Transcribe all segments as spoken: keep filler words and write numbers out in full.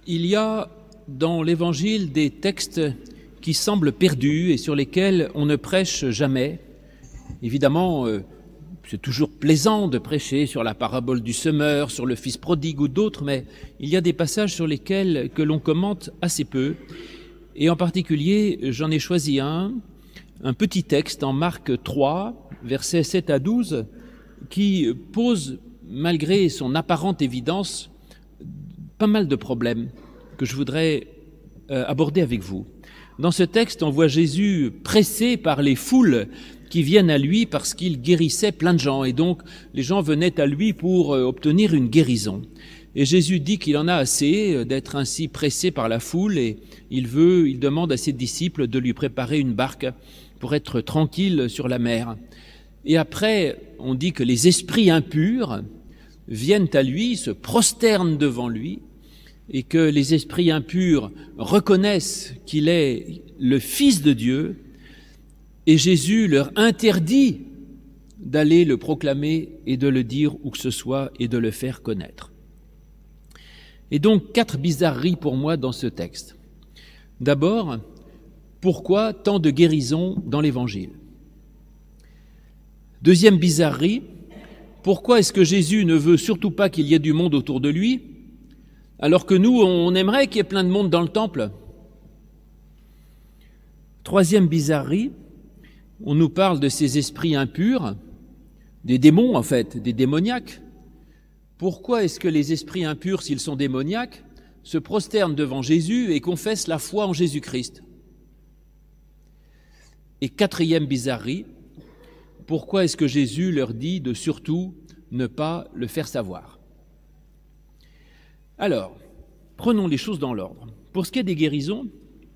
Il y a dans l'Évangile des textes qui semblent perdus et sur lesquels on ne prêche jamais. Évidemment, euh, c'est toujours plaisant de prêcher sur la parabole du semeur, sur le fils prodigue ou d'autres, mais il y a des passages sur lesquels que l'on commente assez peu. Et en particulier, j'en ai choisi un, un petit texte en Marc trois, versets sept à douze, qui pose, malgré son apparente évidence, pas mal de problèmes que je voudrais euh, aborder avec vous. Dans ce texte, on voit Jésus pressé par les foules qui viennent à lui parce qu'il guérissait plein de gens. Et donc, les gens venaient à lui pour euh, obtenir une guérison. Et Jésus dit qu'il en a assez d'être ainsi pressé par la foule et il veut, il demande à ses disciples de lui préparer une barque pour être tranquille sur la mer. Et après, on dit que les esprits impurs viennent à lui, se prosternent devant lui, et que les esprits impurs reconnaissent qu'il est le Fils de Dieu, et Jésus leur interdit d'aller le proclamer et de le dire où que ce soit et de le faire connaître. Et donc, quatre bizarreries pour moi dans ce texte. D'abord, pourquoi tant de guérisons dans l'Évangile ? Deuxième bizarrerie, pourquoi est-ce que Jésus ne veut surtout pas qu'il y ait du monde autour de lui, alors que nous, on aimerait qu'il y ait plein de monde dans le temple ? Troisième bizarrerie, on nous parle de ces esprits impurs, des démons en fait, des démoniaques. Pourquoi est-ce que les esprits impurs, s'ils sont démoniaques, se prosternent devant Jésus et confessent la foi en Jésus-Christ ? Et quatrième bizarrerie, pourquoi est-ce que Jésus leur dit de surtout ne pas le faire savoir ? Alors, prenons les choses dans l'ordre. Pour ce qui est des guérisons,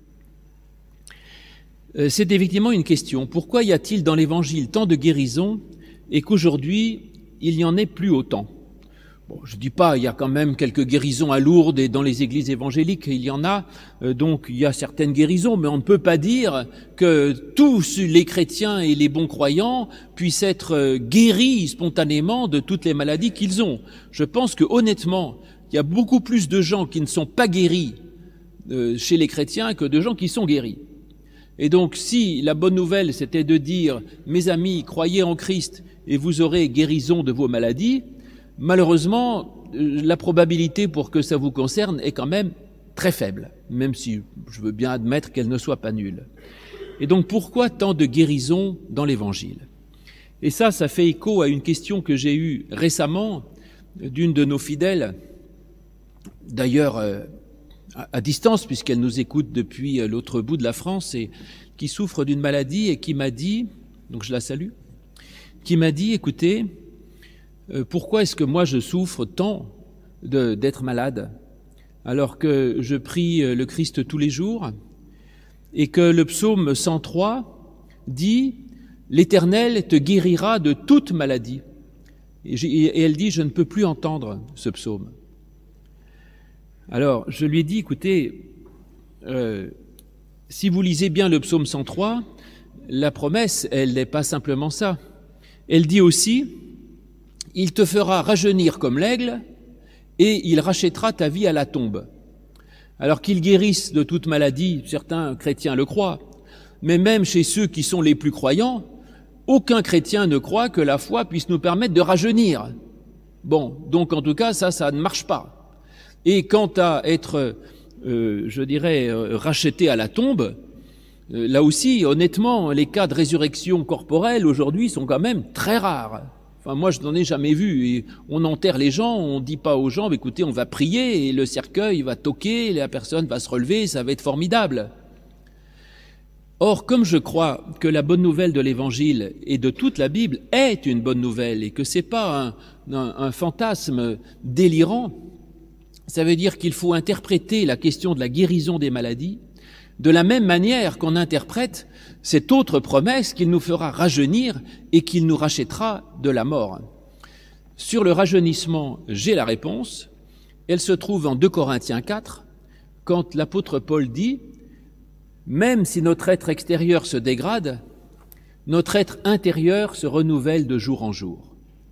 euh, c'est effectivement une question. Pourquoi y a-t-il dans l'Évangile tant de guérisons et qu'aujourd'hui, il n'y en ait plus autant ? Bon, je ne dis pas, il y a quand même quelques guérisons à Lourdes et dans les églises évangéliques, il y en a, euh, donc il y a certaines guérisons, mais on ne peut pas dire que tous les chrétiens et les bons croyants puissent être euh, guéris spontanément de toutes les maladies qu'ils ont. Je pense que honnêtement, il y a beaucoup plus de gens qui ne sont pas guéris euh, chez les chrétiens que de gens qui sont guéris. Et donc, si la bonne nouvelle, c'était de dire « Mes amis, croyez en Christ et vous aurez guérison de vos maladies », malheureusement, la probabilité pour que ça vous concerne est quand même très faible, même si je veux bien admettre qu'elle ne soit pas nulle. Et donc, pourquoi tant de guérisons dans l'Évangile ? Et ça, ça fait écho à une question que j'ai eue récemment d'une de nos fidèles, d'ailleurs euh, à distance, puisqu'elle nous écoute depuis l'autre bout de la France, et qui souffre d'une maladie et qui m'a dit, donc je la salue, qui m'a dit, écoutez, euh, pourquoi est-ce que moi je souffre tant de, d'être malade, alors que je prie le Christ tous les jours, et que le psaume cent trois dit « L'Éternel te guérira de toute maladie ». Et elle dit « Je ne peux plus entendre ce psaume ». Alors, je lui ai dit, écoutez, euh, si vous lisez bien le psaume cent trois, la promesse, elle n'est pas simplement ça. Elle dit aussi, il te fera rajeunir comme l'aigle et il rachètera ta vie à la tombe. Alors qu'il guérisse de toute maladie, certains chrétiens le croient, mais même chez ceux qui sont les plus croyants, aucun chrétien ne croit que la foi puisse nous permettre de rajeunir. Bon, donc en tout cas, ça, ça ne marche pas. Et quant à être, euh, je dirais, euh, racheté à la tombe, euh, là aussi, honnêtement, les cas de résurrection corporelle aujourd'hui sont quand même très rares. Enfin, moi, je n'en ai jamais vu. Et on enterre les gens, on dit pas aux gens, écoutez, on va prier et le cercueil va toquer, la personne va se relever, ça va être formidable. Or, comme je crois que la bonne nouvelle de l'Évangile et de toute la Bible est une bonne nouvelle et que c'est pas un, un, un fantasme délirant, ça veut dire qu'il faut interpréter la question de la guérison des maladies de la même manière qu'on interprète cette autre promesse qu'il nous fera rajeunir et qu'il nous rachètera de la mort. Sur le rajeunissement, j'ai la réponse. Elle se trouve en deux Corinthiens quatre, quand l'apôtre Paul dit « Même si notre être extérieur se dégrade, notre être intérieur se renouvelle de jour en jour. »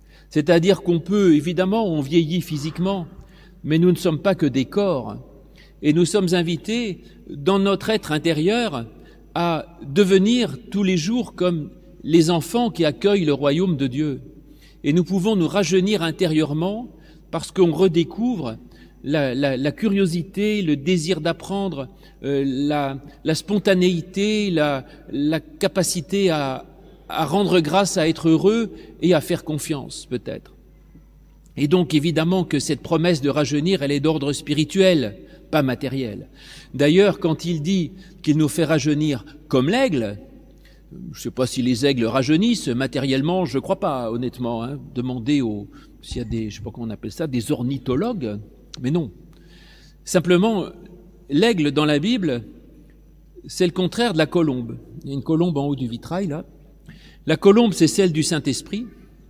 C'est-à-dire qu'on peut, évidemment, on vieillit physiquement, mais nous ne sommes pas que des corps, Et nous sommes invités, dans notre être intérieur, à devenir tous les jours comme les enfants qui accueillent le royaume de Dieu. Et nous pouvons nous rajeunir intérieurement parce qu'on redécouvre la, la, la curiosité, le désir d'apprendre, euh, la, la spontanéité, la, la capacité à, à rendre grâce, à être heureux et à faire confiance, peut-être. Et donc, évidemment, que cette promesse de rajeunir, elle est d'ordre spirituel, pas matériel. D'ailleurs, quand il dit qu'il nous fait rajeunir comme l'aigle, je ne sais pas si les aigles rajeunissent matériellement, je ne crois pas, honnêtement. Hein. Demandez aux, s'il y a des, je ne sais pas comment on appelle ça, des ornithologues, mais non. Simplement, l'aigle dans la Bible, c'est le contraire de la colombe. Il y a une colombe en haut du vitrail, là. La colombe, c'est celle du Saint-Esprit.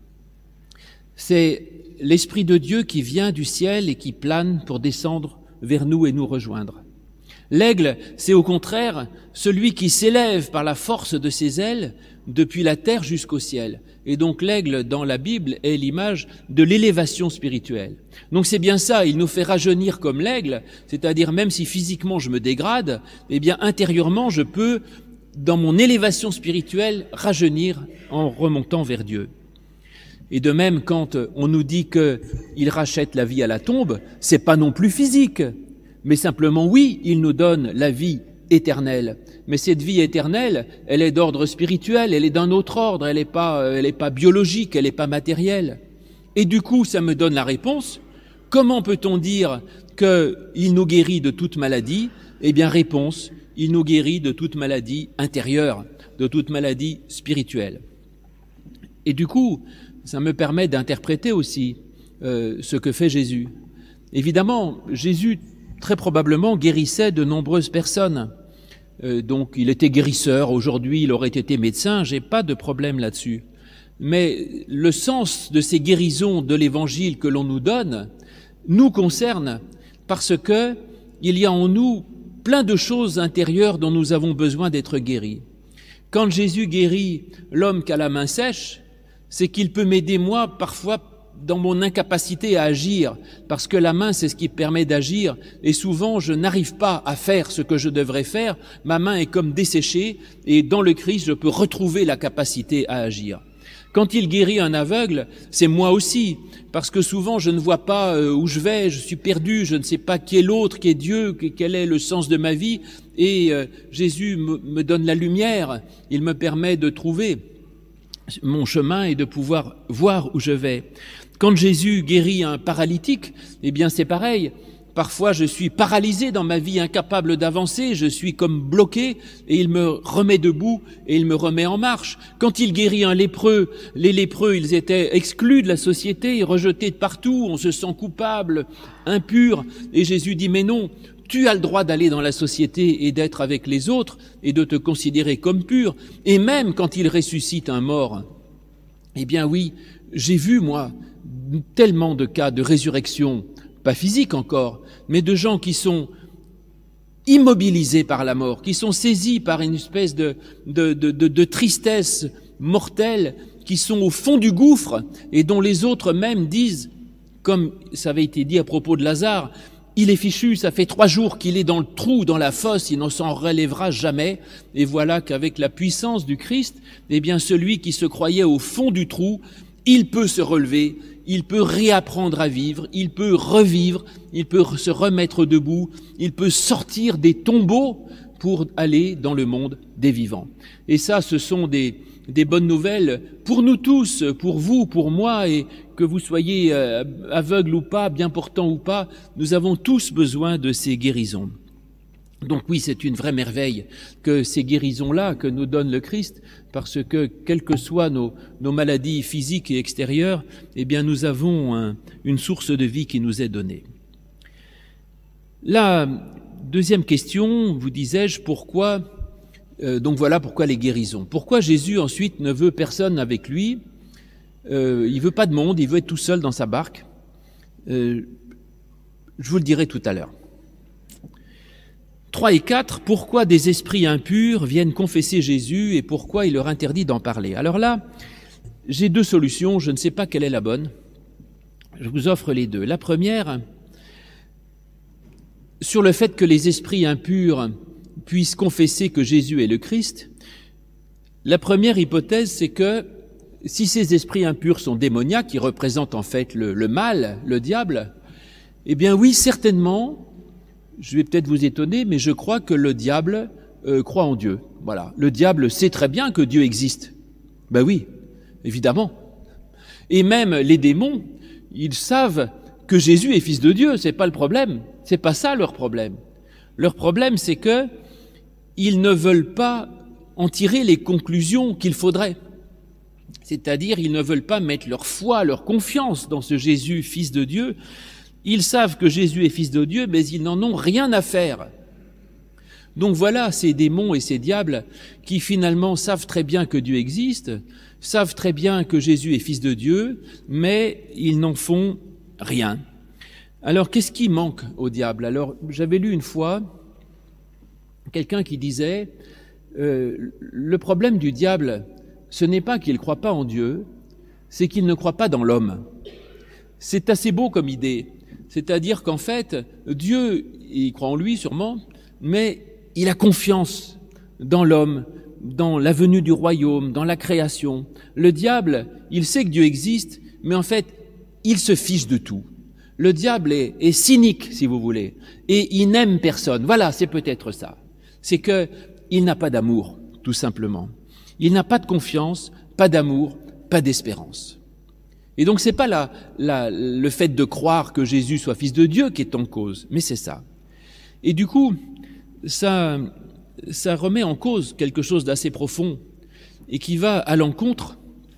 C'est l'Esprit de Dieu qui vient du ciel et qui plane pour descendre vers nous et nous rejoindre. L'aigle, c'est au contraire celui qui s'élève par la force de ses ailes depuis la terre jusqu'au ciel. Et donc l'aigle, dans la Bible, est l'image de l'élévation spirituelle. Donc c'est bien ça, il nous fait rajeunir comme l'aigle, c'est-à-dire même si physiquement je me dégrade, eh bien intérieurement je peux, dans mon élévation spirituelle, rajeunir en remontant vers Dieu. Et de même, quand on nous dit qu'il rachète la vie à la tombe, c'est pas non plus physique. Mais simplement, oui, il nous donne la vie éternelle. Mais cette vie éternelle, elle est d'ordre spirituel, elle est d'un autre ordre, elle n'est pas, elle est pas biologique, elle n'est pas matérielle. Et du coup, ça me donne la réponse. Comment peut-on dire qu'il nous guérit de toute maladie? Eh bien, réponse, il nous guérit de toute maladie intérieure, de toute maladie spirituelle. Et du coup, ça me permet d'interpréter aussi euh, ce que fait Jésus. Évidemment, Jésus très probablement guérissait de nombreuses personnes. Euh, donc il était guérisseur, aujourd'hui il aurait été médecin, j'ai pas de problème là-dessus. Mais le sens de ces guérisons de l'évangile que l'on nous donne nous concerne parce que il y a en nous plein de choses intérieures dont nous avons besoin d'être guéris. Quand Jésus guérit l'homme qui a la main sèche, c'est qu'il peut m'aider moi parfois dans mon incapacité à agir, parce que la main, c'est ce qui permet d'agir, et souvent, je n'arrive pas à faire ce que je devrais faire, ma main est comme desséchée, et dans le Christ, je peux retrouver la capacité à agir. Quand il guérit un aveugle, c'est moi aussi, parce que souvent, je ne vois pas où je vais, je suis perdu, je ne sais pas qui est l'autre, qui est Dieu, quel est le sens de ma vie, et Jésus me donne la lumière, il me permet de trouver mon chemin et de pouvoir voir où je vais. Quand Jésus guérit un paralytique, eh bien c'est pareil. Parfois je suis paralysé dans ma vie, incapable d'avancer, je suis comme bloqué et il me remet debout et il me remet en marche. Quand il guérit un lépreux, les lépreux ils étaient exclus de la société, rejetés de partout, on se sent coupable, impur et Jésus dit mais non, tu as le droit d'aller dans la société et d'être avec les autres et de te considérer comme pur. Et même quand il ressuscite un mort, eh bien oui, j'ai vu moi tellement de cas de résurrection, pas physique encore, mais de gens qui sont immobilisés par la mort, qui sont saisis par une espèce de, de, de, de, de tristesse mortelle, qui sont au fond du gouffre et dont les autres même disent, comme ça avait été dit à propos de Lazare, il est fichu, ça fait trois jours qu'il est dans le trou, dans la fosse, il ne s'en relèvera jamais. Et voilà qu'avec la puissance du Christ, eh bien celui qui se croyait au fond du trou, il peut se relever, il peut réapprendre à vivre, il peut revivre, il peut se remettre debout, il peut sortir des tombeaux pour aller dans le monde des vivants. Et ça, ce sont des, des bonnes nouvelles pour nous tous, pour vous, pour moi, et que vous soyez aveugle ou pas, bien portant ou pas, nous avons tous besoin de ces guérisons. Donc oui, c'est une vraie merveille que ces guérisons-là que nous donne le Christ, parce que quelles que soient nos, nos maladies physiques et extérieures, eh bien nous avons un, une source de vie qui nous est donnée. La deuxième question, vous disais-je, pourquoi, euh, donc voilà pourquoi les guérisons. Pourquoi Jésus ensuite ne veut personne avec lui? Euh, il veut pas de monde, il veut être tout seul dans sa barque. Euh, je vous le dirai tout à l'heure. trois et quatre, pourquoi des esprits impurs viennent confesser Jésus et pourquoi il leur interdit d'en parler. Alors là, j'ai deux solutions, je ne sais pas quelle est la bonne. Je vous offre les deux. La première, sur le fait que les esprits impurs puissent confesser que Jésus est le Christ, la première hypothèse, c'est que si ces esprits impurs sont démoniaques, qui représentent en fait le, le mal, le diable, eh bien oui, certainement, je vais peut-être vous étonner, mais je crois que le diable euh, croit en Dieu. Voilà, le diable sait très bien que Dieu existe. Ben oui, évidemment. Et même les démons, ils savent que Jésus est fils de Dieu, c'est pas le problème. C'est pas ça leur problème. Leur problème, c'est que ils ne veulent pas en tirer les conclusions qu'il faudrait. C'est-à-dire, ils ne veulent pas mettre leur foi, leur confiance dans ce Jésus, fils de Dieu. Ils savent que Jésus est fils de Dieu, mais ils n'en ont rien à faire. Donc voilà ces démons et ces diables qui finalement savent très bien que Dieu existe, savent très bien que Jésus est fils de Dieu, mais ils n'en font rien. Alors qu'est-ce qui manque au diable? Alors j'avais lu une fois quelqu'un qui disait euh, le problème du diable, ce n'est pas qu'il ne croit pas en Dieu, c'est qu'il ne croit pas dans l'homme. C'est assez beau comme idée. C'est-à-dire qu'en fait, Dieu, il croit en lui sûrement, mais il a confiance dans l'homme, dans la venue du royaume, dans la création. Le diable, il sait que Dieu existe, mais en fait, il se fiche de tout. Le diable est, est cynique, si vous voulez, et il n'aime personne. Voilà, c'est peut-être ça. C'est que il n'a pas d'amour, tout simplement. Il n'a pas de confiance, pas d'amour, pas d'espérance. Et donc c'est pas la, la, le fait de croire que Jésus soit fils de Dieu qui est en cause, mais c'est ça. Et du coup, ça, ça remet en cause quelque chose d'assez profond et qui va à l'encontre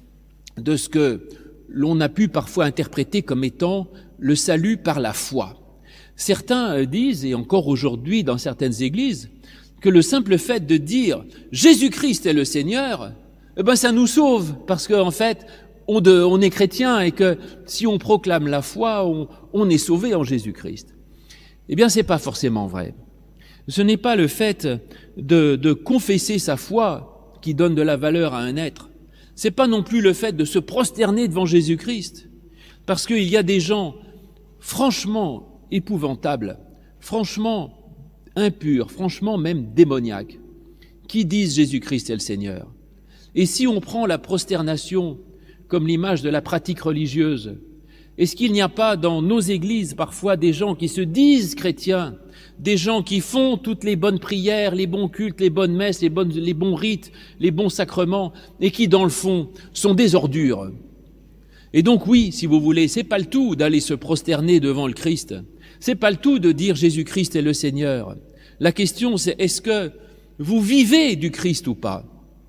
de ce que l'on a pu parfois interpréter comme étant le salut par la foi. Certains disent, et encore aujourd'hui dans certaines églises, que le simple fait de dire « Jésus-Christ est le Seigneur », eh ben ça nous sauve, parce qu'en fait, on, de, on est chrétien et que si on proclame la foi, on, on est sauvé en Jésus-Christ. Eh bien, c'est pas forcément vrai. Ce n'est pas le fait de, de confesser sa foi qui donne de la valeur à un être. C'est pas non plus le fait de se prosterner devant Jésus-Christ, parce qu'il y a des gens franchement épouvantables, franchement impurs, franchement même démoniaques, qui disent Jésus-Christ est le Seigneur. Et si on prend la prosternation comme l'image de la pratique religieuse, est-ce qu'il n'y a pas dans nos églises parfois des gens qui se disent chrétiens, des gens qui font toutes les bonnes prières, les bons cultes, les bonnes messes, les, bonnes, les bons rites, les bons sacrements, et qui dans le fond sont des ordures? Et donc oui, si vous voulez, c'est pas le tout d'aller se prosterner devant le Christ. C'est pas le tout de dire Jésus-Christ est le Seigneur. La question c'est est-ce que vous vivez du Christ ou pas?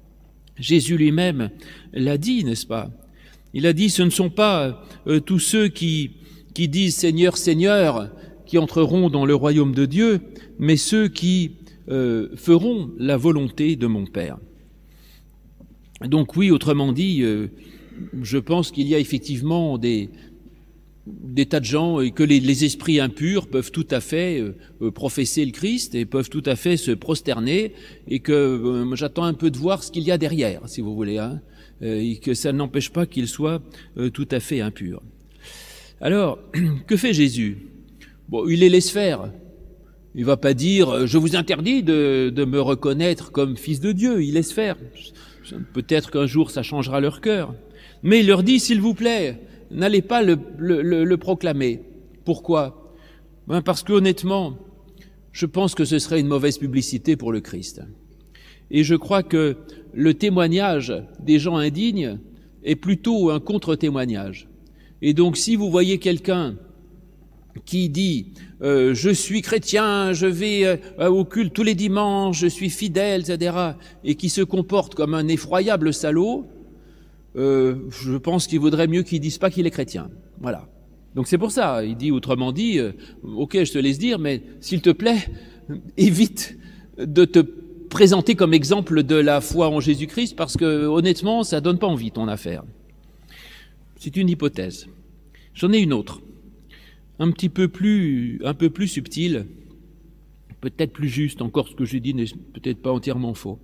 Jésus lui-même l'a dit, n'est-ce pas? Il a dit ce ne sont pas euh, tous ceux qui, qui disent Seigneur, Seigneur qui entreront dans le royaume de Dieu, mais ceux qui euh, feront la volonté de mon Père. Donc oui, autrement dit, euh, je pense qu'il y a effectivement des des tas de gens et que les, les esprits impurs peuvent tout à fait euh, professer le Christ et peuvent tout à fait se prosterner et que euh, j'attends un peu de voir ce qu'il y a derrière, si vous voulez, hein, euh, et que ça n'empêche pas qu'ils soient euh, tout à fait impurs. Alors, que fait Jésus? Bon, il les laisse faire. Il va pas dire « je vous interdis de, de me reconnaître comme fils de Dieu ». Il laisse faire. Peut-être qu'un jour ça changera leur cœur. Mais il leur dit « s'il vous plaît ». N'allez pas le, le, le, le proclamer. Pourquoi? Ben parce que honnêtement, je pense que ce serait une mauvaise publicité pour le Christ. Et je crois que le témoignage des gens indignes est plutôt un contre-témoignage. Et donc si vous voyez quelqu'un qui dit euh, « je suis chrétien, je vais euh, au culte tous les dimanches, je suis fidèle, et cetera » et qui se comporte comme un effroyable salaud, Euh, je pense qu'il vaudrait mieux qu'il dise pas qu'il est chrétien. Voilà. Donc c'est pour ça, il dit autrement dit, euh, ok, je te laisse dire, mais s'il te plaît, évite de te présenter comme exemple de la foi en Jésus-Christ, parce que honnêtement, ça donne pas envie ton affaire. C'est une hypothèse. J'en ai une autre, un petit peu plus, un peu plus subtile, peut-être plus juste. Encore, ce que j'ai dit n'est peut-être pas entièrement faux.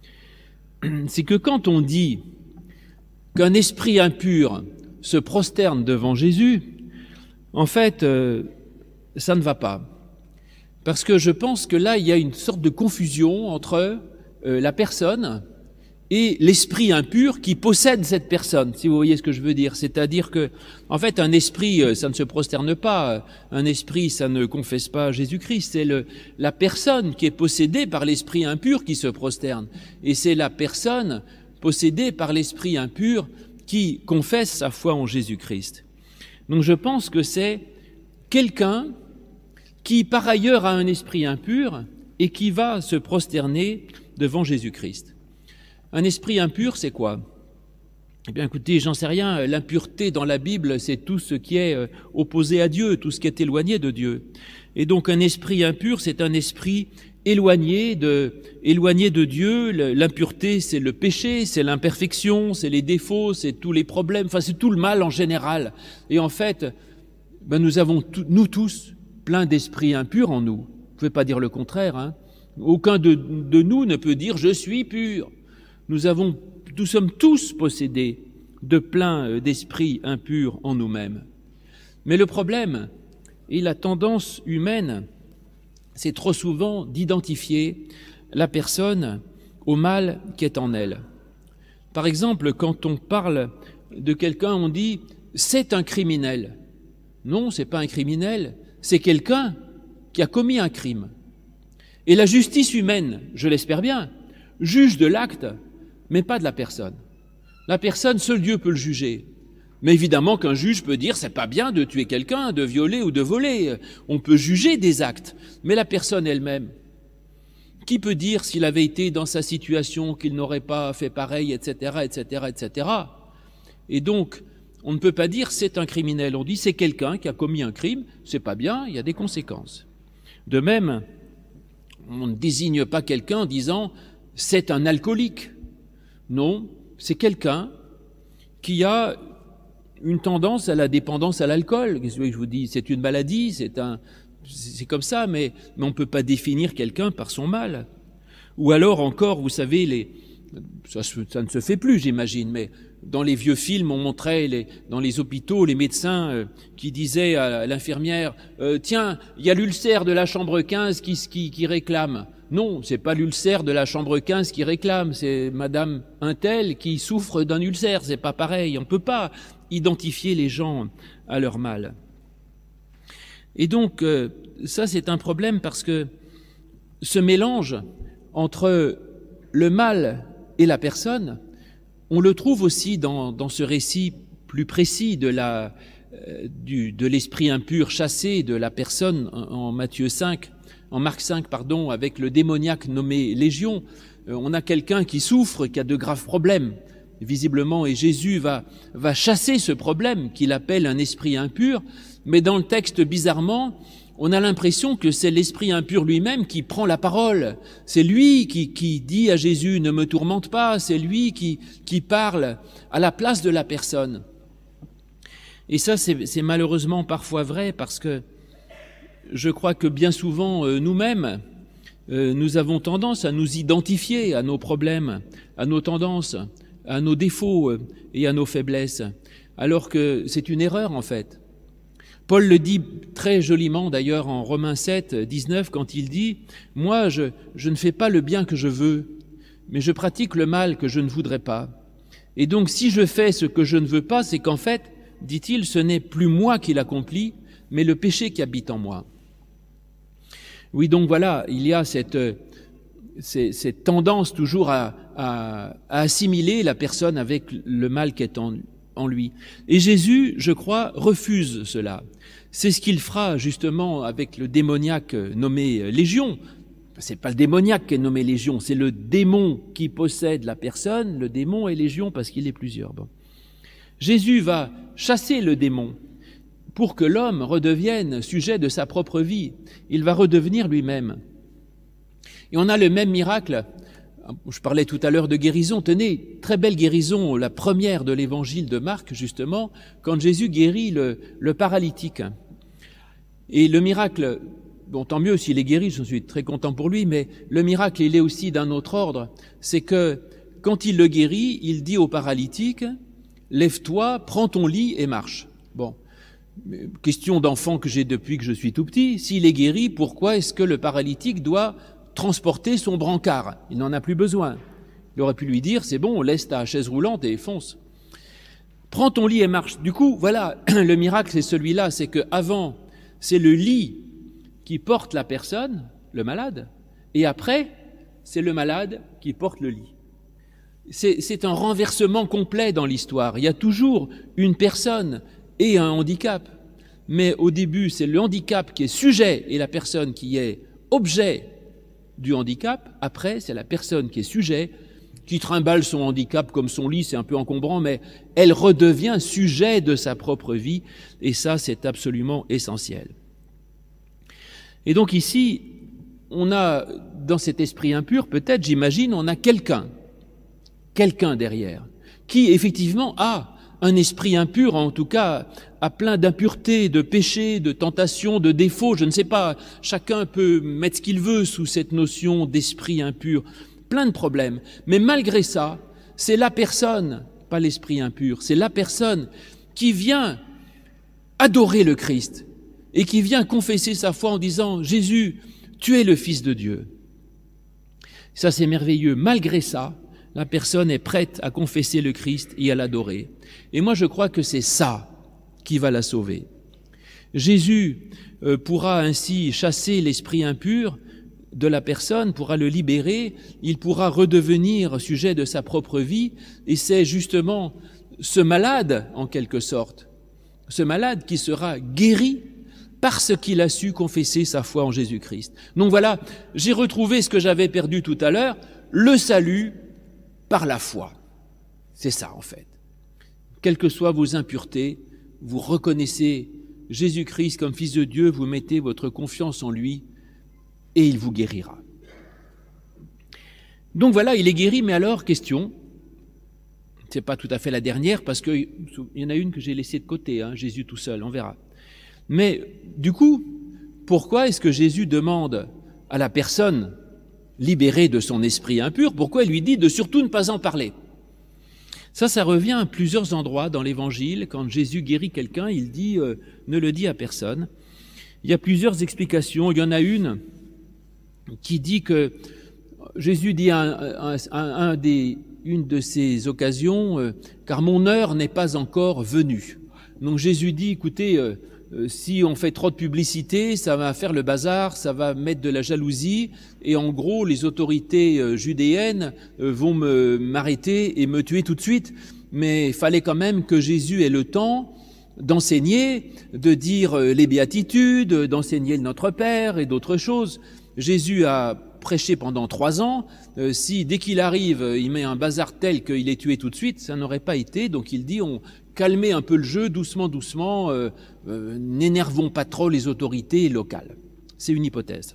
C'est que quand on dit qu'un esprit impur se prosterne devant Jésus, en fait, euh, ça ne va pas. Parce que je pense que là, il y a une sorte de confusion entre euh, la personne et l'esprit impur qui possède cette personne, si vous voyez ce que je veux dire. C'est-à-dire que, en fait, un esprit, ça ne se prosterne pas. Un esprit, ça ne confesse pas Jésus-Christ. C'est le, la personne qui est possédée par l'esprit impur qui se prosterne. Et c'est la personne possédée par l'esprit impur qui confesse sa foi en Jésus-Christ. Donc je pense que c'est quelqu'un qui, par ailleurs, a un esprit impur et qui va se prosterner devant Jésus-Christ. Un esprit impur, c'est quoi? Eh bien, écoutez, j'en sais rien. L'impureté dans la Bible, c'est tout ce qui est opposé à Dieu, tout ce qui est éloigné de Dieu. Et donc, un esprit impur, c'est un esprit éloigné de, éloigné de Dieu. L'impureté, c'est le péché, c'est l'imperfection, c'est les défauts, c'est tous les problèmes, enfin, c'est tout le mal en général. Et en fait, ben, nous avons, tout, nous tous, plein d'esprits impurs en nous. Vous ne pouvez pas dire le contraire, hein. Aucun de, de nous ne peut dire « je suis pur ». Nous avons, nous sommes tous possédés de plein d'esprits impurs en nous-mêmes. Mais le problème et la tendance humaine, c'est trop souvent d'identifier la personne au mal qui est en elle. Par exemple, quand on parle de quelqu'un, on dit « c'est un criminel ». Non, c'est pas un criminel, c'est quelqu'un qui a commis un crime. Et la justice humaine, je l'espère bien, juge de l'acte, mais pas de la personne. La personne, seul Dieu peut le juger. Mais évidemment qu'un juge peut dire, c'est pas bien de tuer quelqu'un, de violer ou de voler. On peut juger des actes, mais la personne elle-même. Qui peut dire s'il avait été dans sa situation, qu'il n'aurait pas fait pareil, et cetera, et cetera, et cetera. Et donc, on ne peut pas dire c'est un criminel. On dit c'est quelqu'un qui a commis un crime, c'est pas bien, il y a des conséquences. De même, on ne désigne pas quelqu'un en disant c'est un alcoolique. Non, c'est quelqu'un qui a une tendance à la dépendance à l'alcool. Qu'est-ce que je vous dis? C'est une maladie, c'est un, c'est comme ça, mais, mais on ne peut pas définir quelqu'un par son mal. Ou alors encore, vous savez, les, ça, ça ne se fait plus, j'imagine, mais dans les vieux films, on montrait les, dans les hôpitaux les médecins euh, qui disaient à l'infirmière euh, « Tiens, il y a l'ulcère de la chambre quinze qui, qui, qui réclame ». Non, c'est pas l'ulcère de la chambre quinze qui réclame, c'est madame Untel qui souffre d'un ulcère, c'est pas pareil. On peut pas identifier les gens à leur mal. Et donc, euh, ça c'est un problème parce que ce mélange entre le mal et la personne, on le trouve aussi dans, dans ce récit plus précis de la, euh, du, de l'esprit impur chassé de la personne en, en Matthieu cinq. En Marc cinq, pardon, avec le démoniaque nommé Légion, euh, on a quelqu'un qui souffre, qui a de graves problèmes, visiblement, et Jésus va, va chasser ce problème qu'il appelle un esprit impur, mais dans le texte, bizarrement, on a l'impression que c'est l'esprit impur lui-même qui prend la parole. C'est lui qui, qui dit à Jésus « ne me tourmente pas », c'est lui qui, qui parle à la place de la personne. Et ça, c'est, c'est malheureusement parfois vrai parce que je crois que bien souvent, euh, nous-mêmes, euh, nous avons tendance à nous identifier à nos problèmes, à nos tendances, à nos défauts euh, et à nos faiblesses, alors que c'est une erreur en fait. Paul le dit très joliment d'ailleurs en Romains sept, dix-neuf, quand il dit « Moi, je, je ne fais pas le bien que je veux, mais je pratique le mal que je ne voudrais pas. Et donc si je fais ce que je ne veux pas, c'est qu'en fait, dit-il, ce n'est plus moi qui l'accomplis, mais le péché qui habite en moi. » Oui, donc voilà, il y a cette, cette, cette tendance toujours à, à, à assimiler la personne avec le mal qui est en, en lui. Et Jésus, je crois, refuse cela. C'est ce qu'il fera justement avec le démoniaque nommé Légion. C'est pas le démoniaque qui est nommé Légion, c'est le démon qui possède la personne. Le démon est Légion parce qu'il est plusieurs. Bon. Jésus va chasser le démon pour que l'homme redevienne sujet de sa propre vie. Il va redevenir lui-même. Et on a le même miracle. Je parlais tout à l'heure de guérison. Tenez, très belle guérison, la première de l'évangile de Marc, justement, quand Jésus guérit le, le paralytique. Et le miracle, bon, tant mieux s'il est guéri, je suis très content pour lui, mais le miracle, il est aussi d'un autre ordre. C'est que quand il le guérit, il dit au paralytique, « Lève-toi, prends ton lit et marche. » Bon. question d'enfant que j'ai depuis que je suis tout petit, s'il est guéri, pourquoi est-ce que le paralytique doit transporter son brancard? Il n'en a plus besoin. Il aurait pu lui dire, c'est bon, laisse ta chaise roulante et fonce. Prends ton lit et marche. Du coup, voilà, le miracle, c'est celui-là, c'est que avant, c'est le lit qui porte la personne, le malade, et après, c'est le malade qui porte le lit. C'est, c'est un renversement complet dans l'histoire. Il y a toujours une personne et un handicap. Mais au début, c'est le handicap qui est sujet et la personne qui est objet du handicap. Après, c'est la personne qui est sujet, qui trimballe son handicap comme son lit, c'est un peu encombrant, mais elle redevient sujet de sa propre vie. Et ça, c'est absolument essentiel. Et donc ici, on a, dans cet esprit impur, peut-être, j'imagine, on a quelqu'un quelqu'un derrière, qui effectivement a un esprit impur, en tout cas a plein d'impuretés, de péchés, de tentations, de défauts, je ne sais pas, chacun peut mettre ce qu'il veut sous cette notion d'esprit impur, plein de problèmes. Mais malgré ça, c'est la personne, pas l'esprit impur, c'est la personne qui vient adorer le Christ et qui vient confesser sa foi en disant « Jésus, tu es le Fils de Dieu ». Ça, c'est merveilleux. Malgré ça, la personne est prête à confesser le Christ et à l'adorer. Et moi, je crois que c'est ça qui va la sauver. Jésus euh, pourra ainsi chasser l'esprit impur de la personne, pourra le libérer, il pourra redevenir sujet de sa propre vie, et c'est justement ce malade, en quelque sorte, ce malade qui sera guéri parce qu'il a su confesser sa foi en Jésus-Christ. Donc voilà, j'ai retrouvé ce que j'avais perdu tout à l'heure, le salut par la foi. C'est ça, en fait. Quelles que soient vos impuretés, vous reconnaissez Jésus-Christ comme Fils de Dieu, vous mettez votre confiance en lui et il vous guérira. Donc voilà, il est guéri, mais alors, question, c'est pas tout à fait la dernière, parce qu'il y en a une que j'ai laissée de côté, hein, Jésus tout seul, on verra. Mais du coup, pourquoi est-ce que Jésus demande à la personne libérée de son esprit impur, pourquoi il lui dit de surtout ne pas en parler? Ça, ça revient à plusieurs endroits dans l'Évangile. Quand Jésus guérit quelqu'un, il dit euh, « ne le dis à personne ». Il y a plusieurs explications. Il y en a une qui dit que Jésus dit à, un, un, un des, une de ces occasions euh, « car mon heure n'est pas encore venue ». Donc Jésus dit « écoutez, euh, Euh, si on fait trop de publicité, ça va faire le bazar, ça va mettre de la jalousie, et en gros, les autorités euh, judéennes euh, vont me, m'arrêter et me tuer tout de suite. Mais il fallait quand même que Jésus ait le temps d'enseigner, de dire euh, les béatitudes, d'enseigner le Notre Père et d'autres choses. Jésus a prêché pendant trois ans. Euh, si dès qu'il arrive, il met un bazar tel qu'il est tué tout de suite, ça n'aurait pas été. Donc il dit, on calmer un peu le jeu, doucement, doucement, euh, euh, n'énervons pas trop les autorités locales. C'est une hypothèse.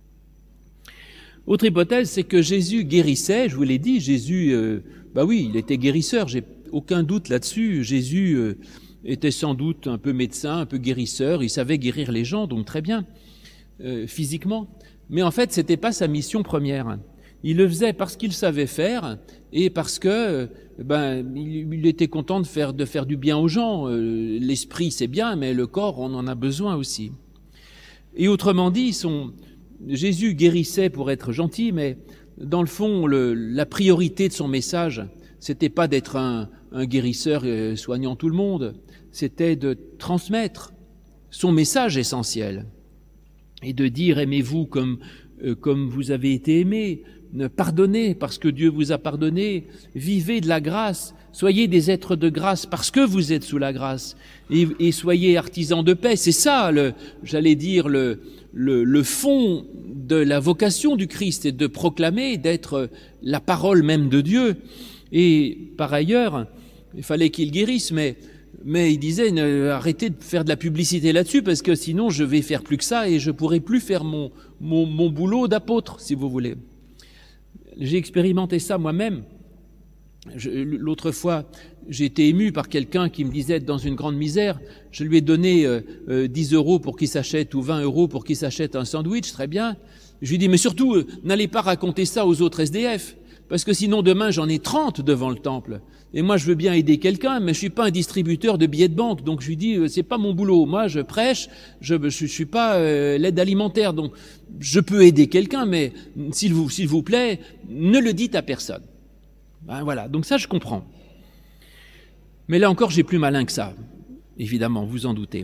Autre hypothèse, c'est que Jésus guérissait, je vous l'ai dit, Jésus, euh, bah oui, il était guérisseur, j'ai aucun doute là-dessus. Jésus euh, était sans doute un peu médecin, un peu guérisseur, il savait guérir les gens, donc très bien, euh, physiquement. Mais en fait, c'était pas sa mission première. Il le faisait parce qu'il savait faire et parce que ben il, il était content de faire de faire du bien aux gens. Euh, l'esprit c'est bien, mais le corps on en a besoin aussi. Et autrement dit, son, Jésus guérissait pour être gentil, mais dans le fond, le, la priorité de son message, c'était pas d'être un, un guérisseur euh, soignant tout le monde, c'était de transmettre son message essentiel et de dire aimez-vous comme euh, comme vous avez été aimés. Pardonnez parce que Dieu vous a pardonné, vivez de la grâce, soyez des êtres de grâce parce que vous êtes sous la grâce et, et soyez artisans de paix. C'est ça, le, j'allais dire, le, le, le fond de la vocation du Christ, c'est de proclamer, d'être la parole même de Dieu. Et par ailleurs, il fallait qu'il guérisse, mais, mais il disait ne, arrêtez de faire de la publicité là-dessus parce que sinon je vais faire plus que ça et je pourrai plus faire mon, mon, mon boulot d'apôtre, si vous voulez. J'ai expérimenté ça moi-même. Je, l'autre fois, j'ai été ému par quelqu'un qui me disait être dans une grande misère. Je lui ai donné euh, euh, dix euros pour qu'il s'achète ou vingt euros pour qu'il s'achète un sandwich, très bien. Je lui ai dit, mais surtout, euh, n'allez pas raconter ça aux autres S D F. parce que sinon demain j'en ai trente devant le temple. Et moi je veux bien aider quelqu'un, mais je suis pas un distributeur de billets de banque, donc je lui dis c'est pas mon boulot. Moi je prêche, je je, je suis pas euh, l'aide alimentaire, donc je peux aider quelqu'un, mais s'il vous s'il vous plaît, ne le dites à personne. Ben voilà, donc ça je comprends. Mais là encore j'ai plus malin que ça, évidemment, vous en doutez.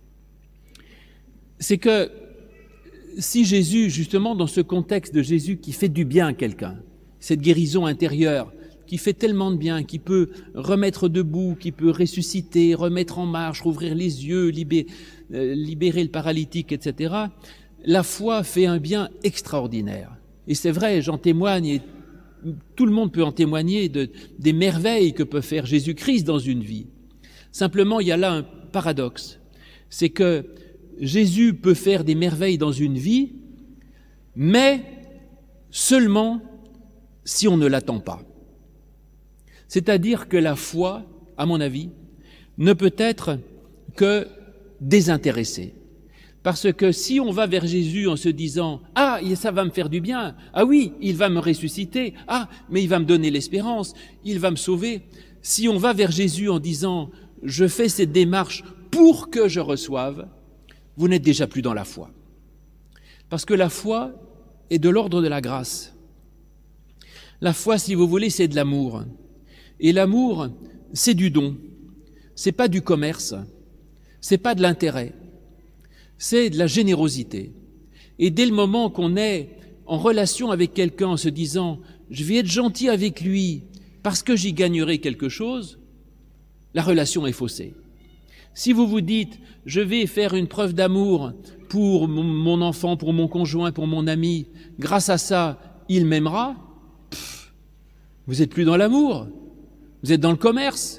C'est que si Jésus, justement dans ce contexte de Jésus qui fait du bien à quelqu'un, cette guérison intérieure, qui fait tellement de bien, qui peut remettre debout, qui peut ressusciter, remettre en marche, rouvrir les yeux, libérer, euh, libérer le paralytique, et cetera. La foi fait un bien extraordinaire. Et c'est vrai, j'en témoigne, et tout le monde peut en témoigner, de, des merveilles que peut faire Jésus-Christ dans une vie. Simplement, il y a là un paradoxe. C'est que Jésus peut faire des merveilles dans une vie, mais seulement si on ne l'attend pas. C'est-à-dire que la foi, à mon avis, ne peut être que désintéressée. Parce que si on va vers Jésus en se disant « Ah, ça va me faire du bien, ah oui, il va me ressusciter, ah, mais il va me donner l'espérance, il va me sauver », si on va vers Jésus en disant « Je fais cette démarche pour que je reçoive », vous n'êtes déjà plus dans la foi. Parce que la foi est de l'ordre de la grâce. La foi, si vous voulez, c'est de l'amour. Et l'amour, c'est du don. C'est pas du commerce. C'est pas de l'intérêt. C'est de la générosité. Et dès le moment qu'on est en relation avec quelqu'un en se disant « je vais être gentil avec lui parce que j'y gagnerai quelque chose », la relation est faussée. Si vous vous dites « je vais faire une preuve d'amour pour mon enfant, pour mon conjoint, pour mon ami, grâce à ça, il m'aimera », vous n'êtes plus dans l'amour, vous êtes dans le commerce,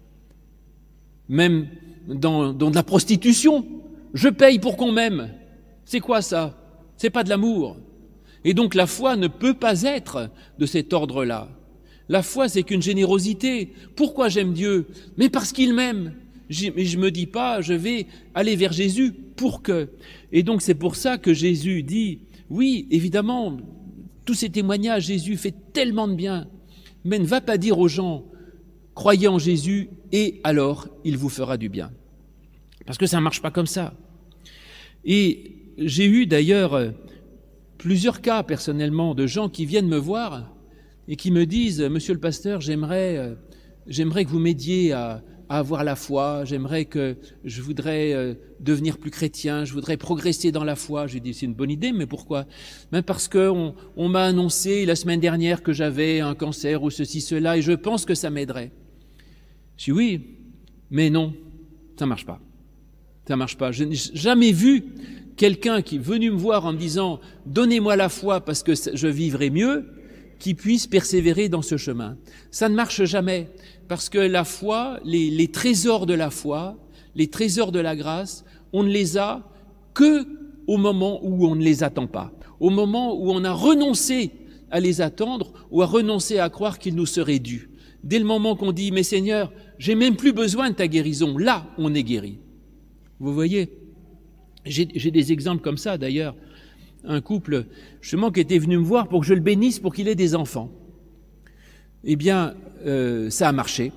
même dans, dans de la prostitution. Je paye pour qu'on m'aime. C'est quoi ça? C'est pas de l'amour. Et donc la foi ne peut pas être de cet ordre-là. La foi, c'est qu'une générosité. Pourquoi j'aime Dieu? Mais parce qu'il m'aime. Mais je me dis pas, je vais aller vers Jésus pour que. Et donc c'est pour ça que Jésus dit, oui, évidemment, tous ces témoignages, Jésus fait tellement de bien. Mais ne va pas dire aux gens, croyez en Jésus et alors il vous fera du bien. Parce que ça ne marche pas comme ça. Et j'ai eu d'ailleurs plusieurs cas personnellement de gens qui viennent me voir et qui me disent « Monsieur le pasteur, j'aimerais, j'aimerais que vous m'aidiez à, à avoir la foi, j'aimerais que je voudrais devenir plus chrétien, je voudrais progresser dans la foi. » J'ai dit « C'est une bonne idée, mais pourquoi ?» Même parce qu'on on m'a annoncé la semaine dernière que j'avais un cancer ou ceci, cela, et je pense que ça m'aiderait. Je dis « Oui, mais non, ça ne marche pas. » Ça ne marche pas. Je n'ai jamais vu quelqu'un qui est venu me voir en me disant « Donnez-moi la foi parce que je vivrai mieux », qui puisse persévérer dans ce chemin. Ça ne marche jamais parce que la foi, les, les trésors de la foi, les trésors de la grâce, on ne les a que au moment où on ne les attend pas, au moment où on a renoncé à les attendre ou à renoncer à croire qu'ils nous seraient dus. Dès le moment qu'on dit « Mais Seigneur, j'ai même plus besoin de ta guérison », là, on est guéri. Vous voyez, j'ai, j'ai des exemples comme ça d'ailleurs. Un couple, justement, qui était venu me voir pour que je le bénisse pour qu'il ait des enfants. Eh bien, euh, ça a marché.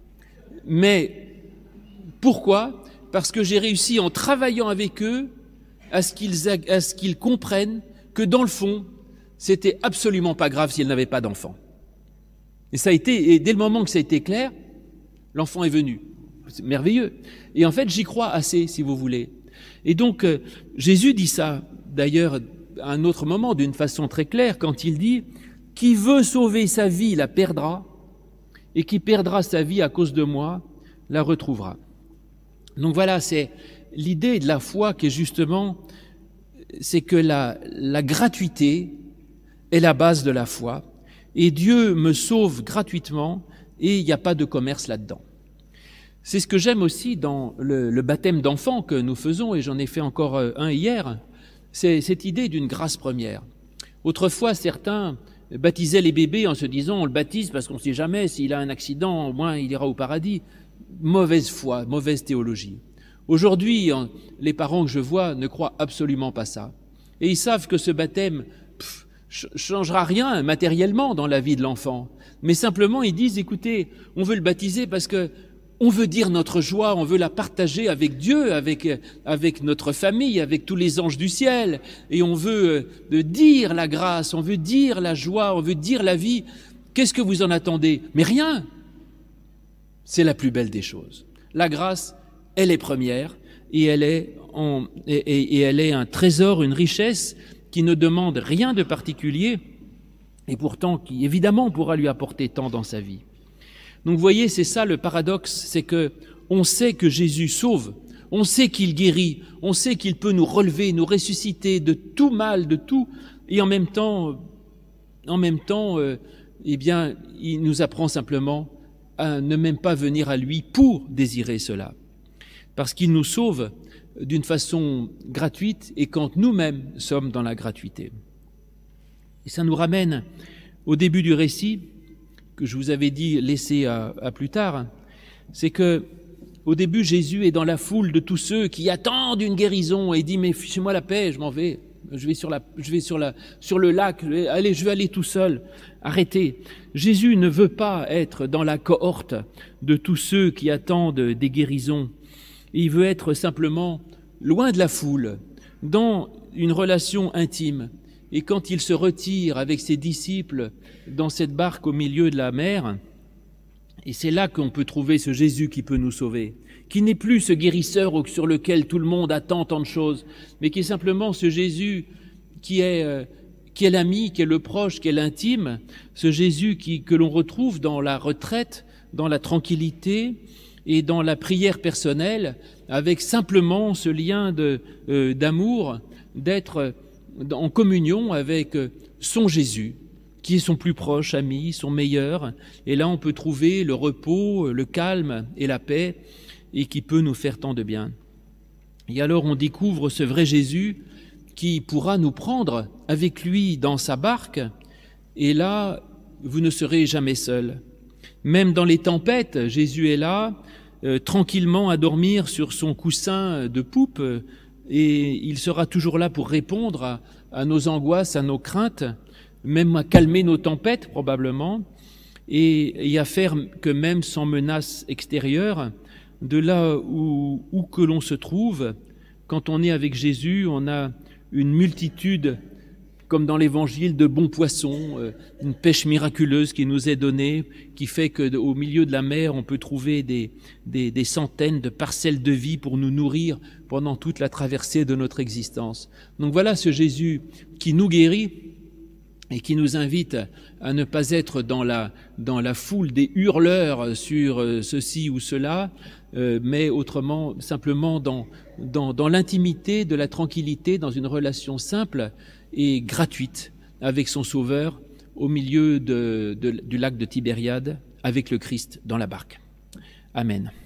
Mais pourquoi? Parce que j'ai réussi en travaillant avec eux à ce qu'ils, à ce qu'ils comprennent que dans le fond, c'était absolument pas grave s'ils n'avaient pas d'enfants. Et ça a été, et dès le moment que ça a été clair, l'enfant est venu. C'est merveilleux. Et en fait, j'y crois assez, si vous voulez. Et donc, euh, Jésus dit ça, d'ailleurs, à un autre moment, d'une façon très claire, quand il dit « Qui veut sauver sa vie la perdra, et qui perdra sa vie à cause de moi la retrouvera. » Donc voilà, c'est l'idée de la foi qui est justement, c'est que la, la gratuité est la base de la foi, et Dieu me sauve gratuitement, et il n'y a pas de commerce là-dedans. C'est ce que j'aime aussi dans le, le baptême d'enfants que nous faisons, et j'en ai fait encore un hier, c'est cette idée d'une grâce première. Autrefois, certains baptisaient les bébés en se disant on le baptise parce qu'on ne sait jamais, s'il a un accident, au moins il ira au paradis. Mauvaise foi, mauvaise théologie. Aujourd'hui, les parents que je vois ne croient absolument pas ça. Et ils savent que ce baptême, pff, changera rien matériellement dans la vie de l'enfant. Mais simplement, ils disent, écoutez, on veut le baptiser parce que on veut dire notre joie, on veut la partager avec Dieu, avec, avec notre famille, avec tous les anges du ciel. Et on veut euh, dire la grâce, on veut dire la joie, on veut dire la vie. Qu'est-ce que vous en attendez? Mais rien. C'est la plus belle des choses. La grâce, elle est première et elle est, en, et, et, et elle est un trésor, une richesse qui ne demande rien de particulier et pourtant qui, évidemment, pourra lui apporter tant dans sa vie. Donc, vous voyez, c'est ça le paradoxe, c'est que on sait que Jésus sauve, on sait qu'il guérit, on sait qu'il peut nous relever, nous ressusciter de tout mal, de tout, et en même temps, en même temps, euh, eh bien, il nous apprend simplement à ne même pas venir à lui pour désirer cela, parce qu'il nous sauve d'une façon gratuite et quand nous-mêmes sommes dans la gratuité. Et ça nous ramène au début du récit, que je vous avais dit laisser à, à plus tard, c'est que au début Jésus est dans la foule de tous ceux qui attendent une guérison et dit mais fichez-moi la paix, je m'en vais, je vais sur la, je vais sur la, sur le lac, je vais, allez, je vais aller tout seul. Arrêtez. Jésus ne veut pas être dans la cohorte de tous ceux qui attendent des guérisons. Il veut être simplement loin de la foule, dans une relation intime. Et quand il se retire avec ses disciples dans cette barque au milieu de la mer, et c'est là qu'on peut trouver ce Jésus qui peut nous sauver, qui n'est plus ce guérisseur sur lequel tout le monde attend tant de choses, mais qui est simplement ce Jésus qui est, euh, qui est l'ami, qui est le proche, qui est l'intime, ce Jésus qui, que l'on retrouve dans la retraite, dans la tranquillité et dans la prière personnelle, avec simplement ce lien de, euh, d'amour, d'être en communion avec son Jésus, qui est son plus proche ami, son meilleur. Et là, on peut trouver le repos, le calme et la paix, et qui peut nous faire tant de bien. Et alors, on découvre ce vrai Jésus qui pourra nous prendre avec lui dans sa barque. Et là, vous ne serez jamais seul. Même dans les tempêtes, Jésus est là, euh, tranquillement à dormir sur son coussin de poupe, et il sera toujours là pour répondre à, à nos angoisses, à nos craintes, même à calmer nos tempêtes probablement, et, et à faire que même sans menace extérieure, de là où, où que l'on se trouve, quand on est avec Jésus, on a une multitude, comme dans l'Évangile, de bons poissons, euh, une pêche miraculeuse qui nous est donnée, qui fait qu'au milieu de la mer, on peut trouver des, des, des centaines de parcelles de vie pour nous nourrir pendant toute la traversée de notre existence. Donc voilà ce Jésus qui nous guérit et qui nous invite à ne pas être dans la, dans la foule des hurleurs sur ceci ou cela, euh, mais autrement, simplement dans, dans, dans l'intimité de la tranquillité, dans une relation simple et gratuite avec son Sauveur au milieu de, de, du lac de Tibériade, avec le Christ dans la barque. Amen.